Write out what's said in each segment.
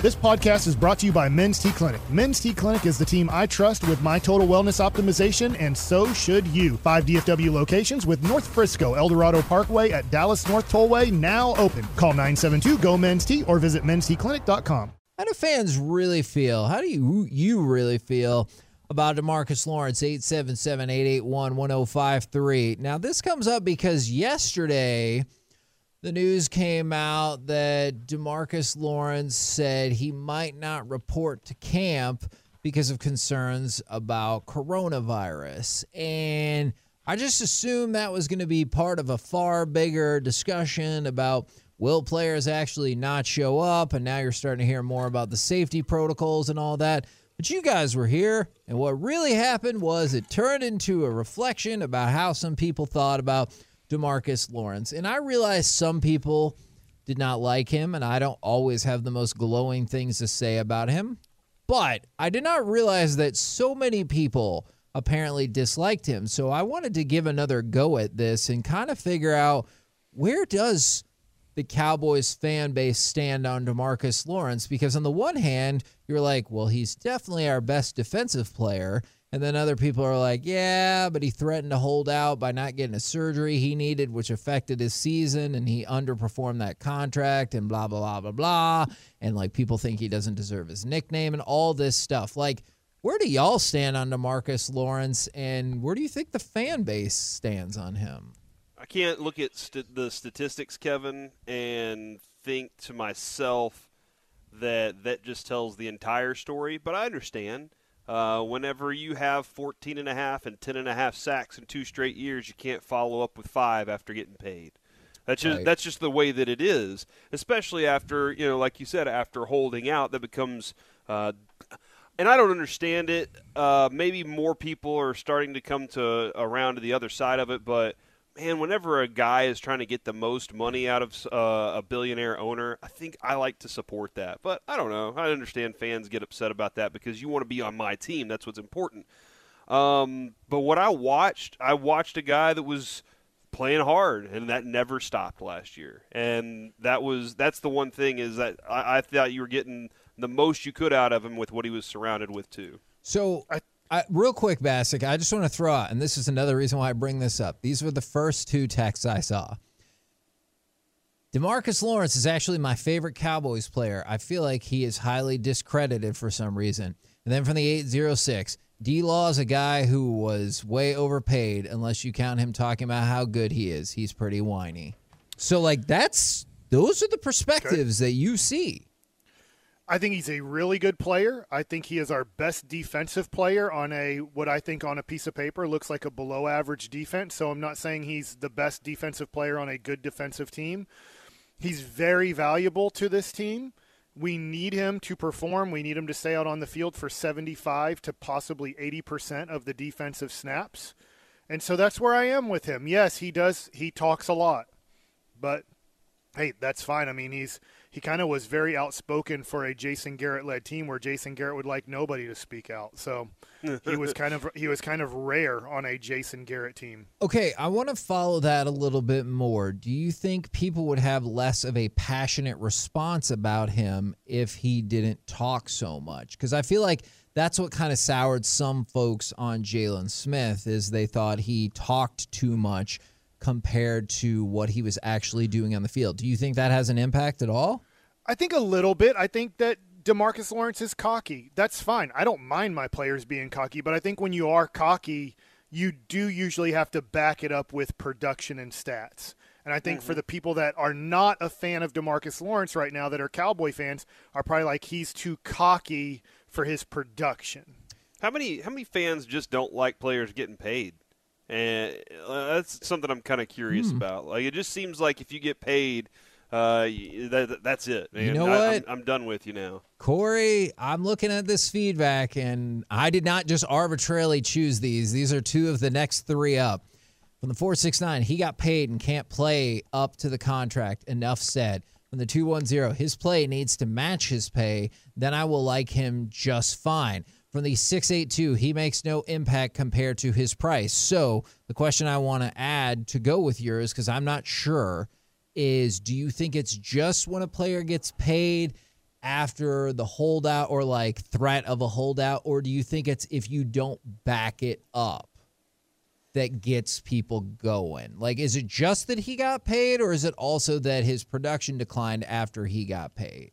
This podcast is brought to you by Men's T Clinic. Men's T Clinic is the team I trust with my total wellness optimization, and so should you. 5 DFW locations with North Frisco, El Dorado Parkway at Dallas North Tollway now open. Call 972-GO-MEN'S-T or visit mensteclinic.com. How do fans really feel? How do you really feel about DeMarcus Lawrence? 877-881-1053. Now, this comes up because yesterday the news came out that DeMarcus Lawrence said he might not report to camp because of concerns about coronavirus. And I just assumed that was going to be part of a far bigger discussion about will players actually not show up, and now you're starting to hear more about the safety protocols and all that. But you guys were here, and what really happened was it turned into a reflection about how some people thought about DeMarcus Lawrence. And I realize some people did not like him, and I don't always have the most glowing things to say about him. But I did not realize that so many people apparently disliked him. So I wanted to give another go at this and kind of figure out, where does the Cowboys fan base stand on DeMarcus Lawrence? Because on the one hand, you're like, well, he's definitely our best defensive player. And then other people are like, yeah, but he threatened to hold out by not getting a surgery he needed, which affected his season, and he underperformed that contract and blah, blah, blah, blah, blah. And like, people think he doesn't deserve his nickname and all this stuff. Like, where do y'all stand on DeMarcus Lawrence, and where do you think the fan base stands on him? I can't look at the statistics, Kevin, and think to myself that just tells the entire story. But I understand. Whenever you have 14 and a half and 10 and a half sacks in 2 straight years, you can't follow up with 5 after getting paid. That's just the way that it is, especially after, like you said, after holding out, that becomes and I don't understand it. Maybe more people are starting to come around to the other side of it, but man, whenever a guy is trying to get the most money out of a billionaire owner, I think I like to support that. But I don't know. I understand fans get upset about that because you want to be on my team. That's what's important. But what I watched a guy that was playing hard, and that never stopped last year. And that's the one thing, is that I thought you were getting the most you could out of him with what he was surrounded with too. So real quick, Bassick, I just want to throw out, and this is another reason why I bring this up. These were the first 2 texts I saw. DeMarcus Lawrence is actually my favorite Cowboys player. I feel like he is highly discredited for some reason. And then from the 806, D-Law is a guy who was way overpaid, unless you count him talking about how good he is. He's pretty whiny. So, like, those are the perspectives that you see. I think he's a really good player. I think he is our best defensive player on what I think on a piece of paper looks like a below average defense. So I'm not saying he's the best defensive player on a good defensive team. He's very valuable to this team. We need him to perform. We need him to stay out on the field for 75 to possibly 80% of the defensive snaps. And so that's where I am with him. Yes, he does. He talks a lot, but hey, that's fine. I mean, he kind of was very outspoken for a Jason Garrett-led team where Jason Garrett would like nobody to speak out. So he was kind of rare on a Jason Garrett team. Okay, I want to follow that a little bit more. Do you think people would have less of a passionate response about him if he didn't talk so much? Because I feel like that's what kind of soured some folks on Jalen Smith, is they thought he talked too much compared to what he was actually doing on the field. Do you think that has an impact at all? I think a little bit. I think that DeMarcus Lawrence is cocky. That's fine. I don't mind my players being cocky, but I think when you are cocky, you do usually have to back it up with production and stats. And I think for the people that are not a fan of DeMarcus Lawrence right now, that are Cowboy fans, are probably like, he's too cocky for his production. How many fans just don't like players getting paid? And that's something I'm kind of curious about. Like, it just seems like if you get paid, that's it, man. You know what? I'm done with you now. Corey, I'm looking at this feedback, and I did not just arbitrarily choose these. These are 2 of the next 3 up. From the 469, he got paid and can't play up to the contract. Enough said. From the 210, his play needs to match his pay. Then I will like him just fine. From the 682, he makes no impact compared to his price. So the question I want to add to go with yours, because I'm not sure, is do you think it's just when a player gets paid after the holdout or like threat of a holdout, or do you think it's if you don't back it up that gets people going? Like, is it just that he got paid, or is it also that his production declined after he got paid?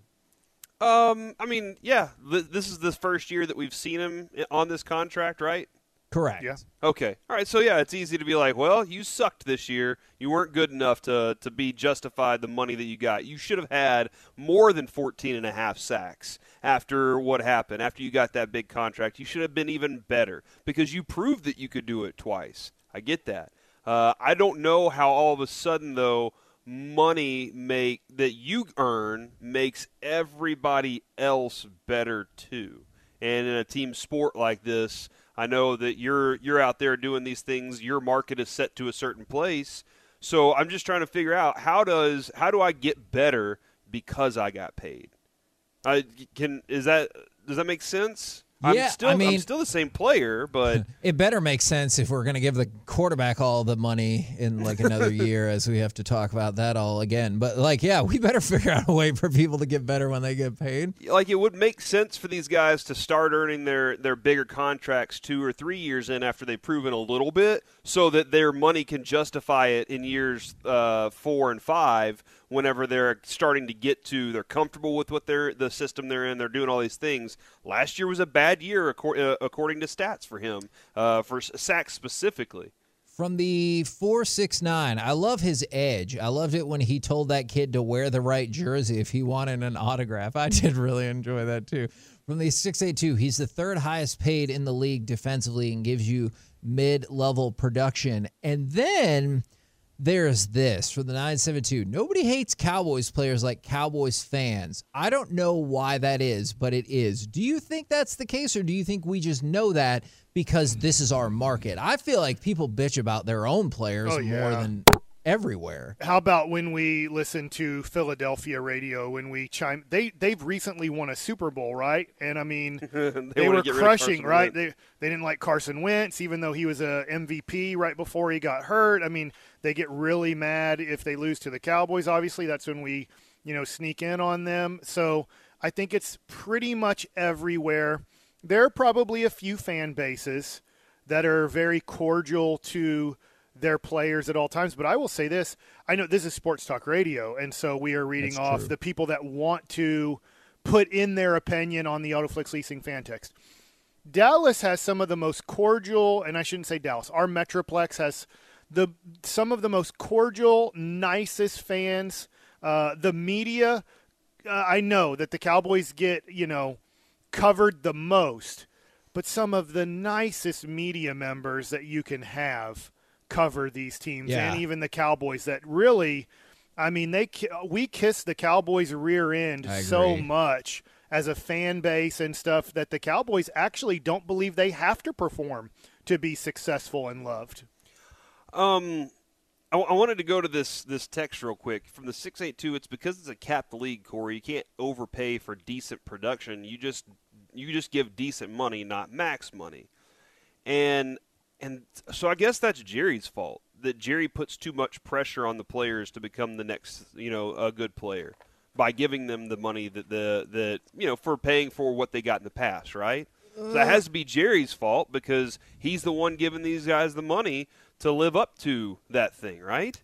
I mean, yeah, this is the first year that we've seen him on this contract, right? Correct. Yeah. Okay. All right. So, yeah, it's easy to be like, well, you sucked this year. You weren't good enough to be justified the money that you got. You should have had more than 14 and a half sacks after what happened, after you got that big contract. You should have been even better because you proved that you could do it twice. I get that. I don't know how all of a sudden, though, money that you earn makes everybody else better, too. And in a team sport like this, I know that you're out there doing these things. Your market is set to a certain place. So I'm just trying to figure out how do I get better because I got paid? Does that make sense? Yeah, I'm still the same player, but it better make sense if we're going to give the quarterback all the money in like another year, as we have to talk about that all again. But like, yeah, we better figure out a way for people to get better when they get paid. Like, it would make sense for these guys to start earning their bigger contracts 2 or 3 years in after they've proven a little bit, so that their money can justify it in years 4 and 5. Whenever they're starting to they're comfortable with the system they're in, they're doing all these things. Last year was a bad year according to stats for him, for sacks specifically. From the 4.69, I love his edge. I loved it when he told that kid to wear the right jersey if he wanted an autograph. I did really enjoy that too. From the 6.82, he's the third highest paid in the league defensively and gives you mid-level production. And then there's this for the 9.72. Nobody hates Cowboys players like Cowboys fans. I don't know why that is, but it is. Do you think that's the case, or do you think we just know that because this is our market? I feel like people bitch about their own players more than everywhere. How about when we listen to Philadelphia radio, when we they've recently won a Super Bowl, right? And I mean, they were crushing, right? They didn't like Carson Wentz, even though he was a MVP right before he got hurt. I mean, they get really mad if they lose to the Cowboys. Obviously, that's when we, sneak in on them. So I think it's pretty much everywhere. There are probably a few fan bases that are very cordial to their players at all times. But I will say this. I know this is Sports Talk Radio, and so we are reading off the people that want to put in their opinion on the Autoflix Leasing fan text. Dallas has some of the most cordial, and I shouldn't say Dallas, our Metroplex has some of the most cordial, nicest fans. The media, I know that the Cowboys get, covered the most, but some of the nicest media members that you can have cover these teams, and even the Cowboys that really, I mean, we kiss the Cowboys' rear end so much as a fan base and stuff that the Cowboys actually don't believe they have to perform to be successful and loved. I wanted to go to this text real quick from the 682. It's because it's a capped league, Corey. You can't overpay for decent production. You just give decent money, not max money, and so I guess that's Jerry's fault, that Jerry puts too much pressure on the players to become the next, a good player by giving them the money that for paying for what they got in the past, right? So that has to be Jerry's fault because he's the one giving these guys the money to live up to that thing, right?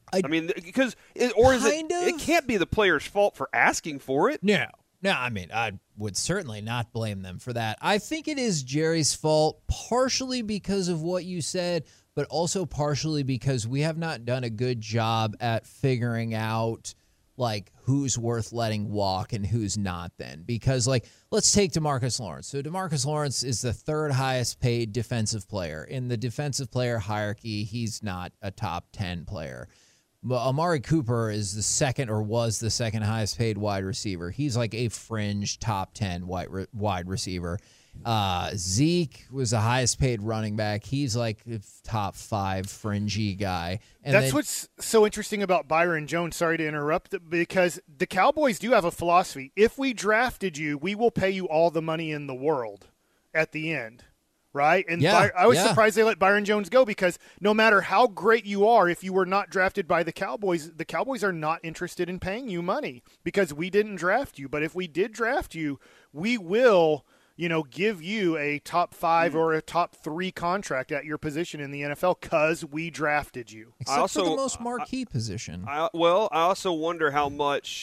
It can't be the player's fault for asking for it. No, I mean, I would certainly not blame them for that. I think it is Jerry's fault, partially because of what you said, but also partially because we have not done a good job at figuring out, like, who's worth letting walk and who's not then. Because, like, let's take DeMarcus Lawrence. So DeMarcus Lawrence is the third highest paid defensive player. In the defensive player hierarchy, he's not a top 10 player. But Amari Cooper is was the second highest paid wide receiver. He's like a fringe top 10 wide receiver. Zeke was the highest paid running back. He's like a top 5 fringy guy. And that's what's so interesting about Byron Jones. Sorry to interrupt, because the Cowboys do have a philosophy. If we drafted you, we will pay you all the money in the world at the end. right? And Yeah, I was surprised they let Byron Jones go, because no matter how great you are, if you were not drafted by the Cowboys are not interested in paying you money because we didn't draft you. But if we did draft you, we will, give you a top 5 or a top 3 contract at your position in the NFL because we drafted you. Except for the most marquee position. I also wonder how much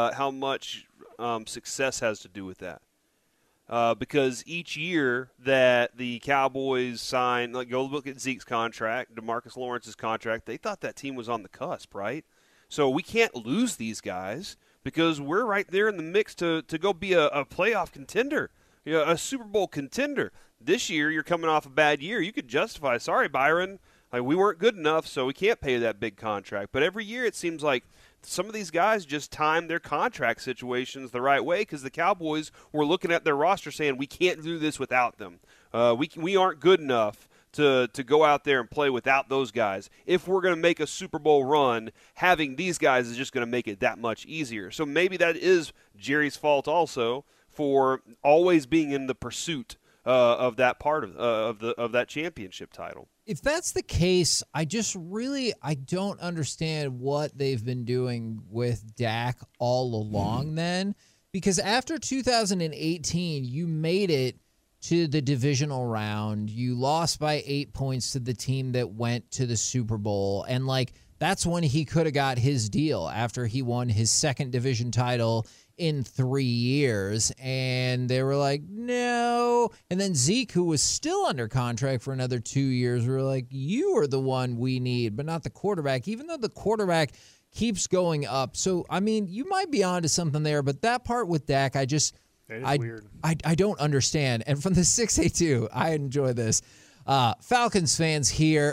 success has to do with that. Because each year that the Cowboys sign, go look at Zeke's contract, DeMarcus Lawrence's contract, they thought that team was on the cusp, right? So we can't lose these guys because we're right there in the mix to go be a playoff contender, a Super Bowl contender. This year, you're coming off a bad year. You could justify, sorry, Byron, we weren't good enough, so we can't pay that big contract. But every year it seems like some of these guys just time their contract situations the right way because the Cowboys were looking at their roster saying, we can't do this without them. We aren't good enough to go out there and play without those guys. If we're going to make a Super Bowl run, having these guys is just going to make it that much easier. So maybe that is Jerry's fault also for always being in the pursuit of that part of that championship title. If that's the case, I don't understand what they've been doing with Dak all along then. Because after 2018, you made it to the divisional round. You lost by 8 points to the team that went to the Super Bowl. And, that's when he could have got his deal after he won his second division title in 3 years. And they were like, no. And then Zeke, who was still under contract for another 2 years, were like, you are the one we need, but not the quarterback, even though the quarterback keeps going up. So, you might be onto something there, but that part with Dak, weird. I don't understand. And from the 682, I enjoy this. Falcons fan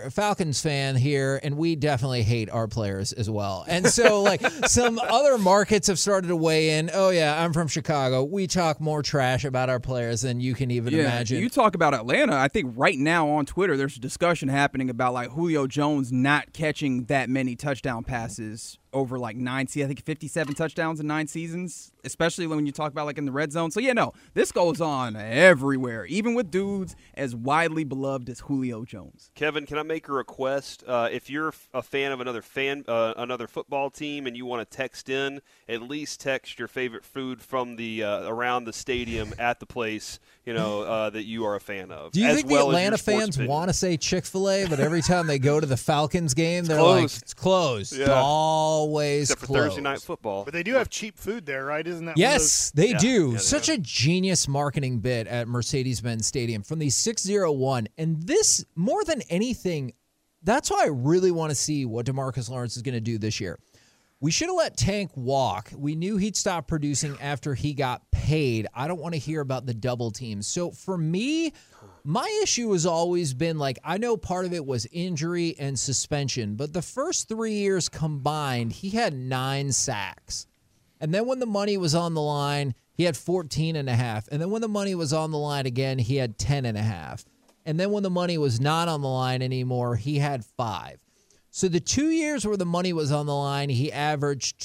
here, and we definitely hate our players as well. And so, some other markets have started to weigh in. Oh, yeah, I'm from Chicago. We talk more trash about our players than you can even imagine. You talk about Atlanta. I think right now on Twitter, there's a discussion happening about, Julio Jones not catching that many touchdown passes over 57 touchdowns in 9 seasons, especially when you talk about in the red zone. So this goes on everywhere, even with dudes as widely beloved as Julio Jones. Kevin, can I make a request? If you're a fan of another football team and you want to text in, at least text your favorite food from the around the stadium at the place that you are a fan of. Do you think the Atlanta fans want to say Chick-fil-A, but every time they go to the Falcons game, they're closed. It's closed. Yeah. Always except for closed. Thursday night football. But they do have cheap food there, right? Isn't that Yes, they do. Yeah, Such a genius marketing bit at Mercedes-Benz Stadium from the 601. And this, more than anything, that's why I really want to see what DeMarcus Lawrence is going to do this year. We should have let Tank walk. We knew he'd stop producing after he got paid. I don't want to hear about the double teams. So for me, my issue has always been I know part of it was injury and suspension, but the first 3 years combined, he had 9 sacks. And then when the money was on the line, he had 14.5. And then when the money was on the line again, he had 10.5. And then when the money was not on the line anymore, he had 5. So the 2 years where the money was on the line, he averaged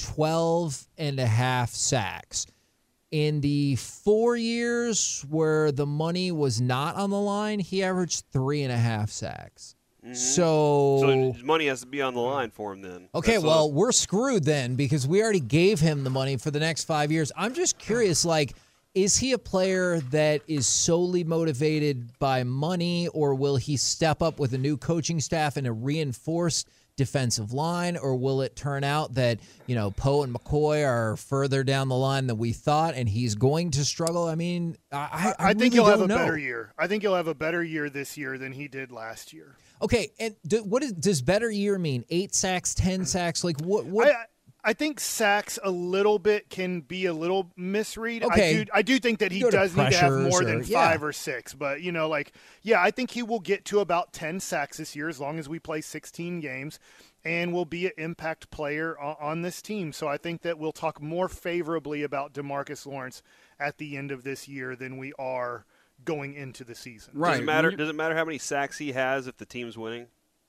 12.5 sacks. In the 4 years where the money was not on the line, he averaged 3.5 sacks. Mm-hmm. So money has to be on the line for him then. Okay, we're screwed then because we already gave him the money for the next 5 years. I'm just curious, is he a player that is solely motivated by money, or will he step up with a new coaching staff and a reinforced defensive line, or will it turn out that, Poe and McCoy are further down the line than we thought and he's going to struggle? I think really he'll have a don't know. better year. I think he'll have a better year this year than he did last year. Okay, and does better year mean? 8 sacks, 10 sacks? What? I think sacks a little bit can be a little misread. Okay. I do think that he does need to have more than 5 or 6. But, I think he will get to about 10 sacks this year as long as we play 16 games and will be an impact player on this team. So I think that we'll talk more favorably about DeMarcus Lawrence at the end of this year than we are going into the season. Right. Does it matter how many sacks he has if the team's winning?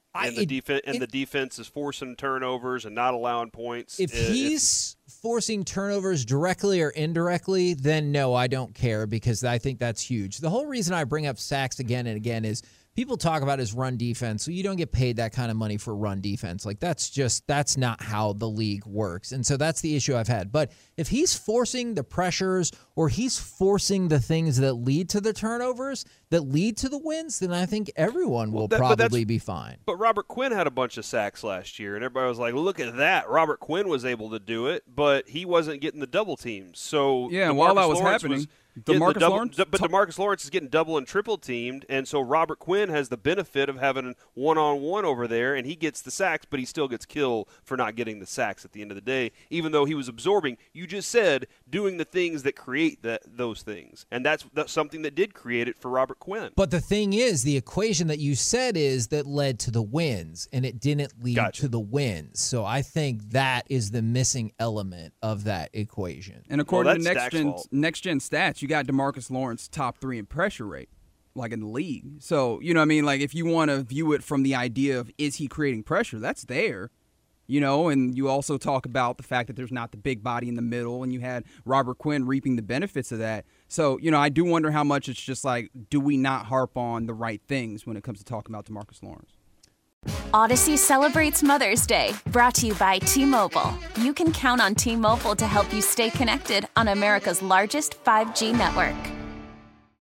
And the defense is forcing turnovers and not allowing points. If he's forcing turnovers directly or indirectly, then no, I don't care, because I think that's huge. The whole reason I bring up sacks again and again is people talk about his run defense. So you don't get paid that kind of money for run defense. Like, that's not how the league works. And so that's the issue I've had. But if he's forcing the pressures or he's forcing the things that lead to the turnovers, that lead to the wins, then I think everyone will probably be fine. But Robert Quinn had a bunch of sacks last year, and everybody was like, look at that. Robert Quinn was able to do it, but he wasn't getting the double teams. So yeah, while that was happening, DeMarcus Lawrence is getting double and triple teamed, and so Robert Quinn has the benefit of having one-on-one over there, and he gets the sacks, but he still gets killed for not getting the sacks at the end of the day, even though he was absorbing, you just said, doing the things that create those things. And that's something that did create it for Robert Quinn. But the thing is, the equation that you said is that led to the wins, and it didn't lead to the wins. So I think that is the missing element of that equation. And according to Next Gen Stats, you got DeMarcus Lawrence top 3 in pressure rate, like in the league. So, you know what I mean? Like, if you want to view it from the idea of, is he creating pressure? That's there. You know, and you also talk about the fact that there's not the big body in the middle, and you had Robert Quinn reaping the benefits of that. So, you know, I do wonder how much it's just like, do we not harp on the right things when it comes to talking about DeMarcus Lawrence? Odyssey celebrates Mother's Day, brought to you by T-Mobile. You can count on T-Mobile to help you stay connected on America's largest 5G network.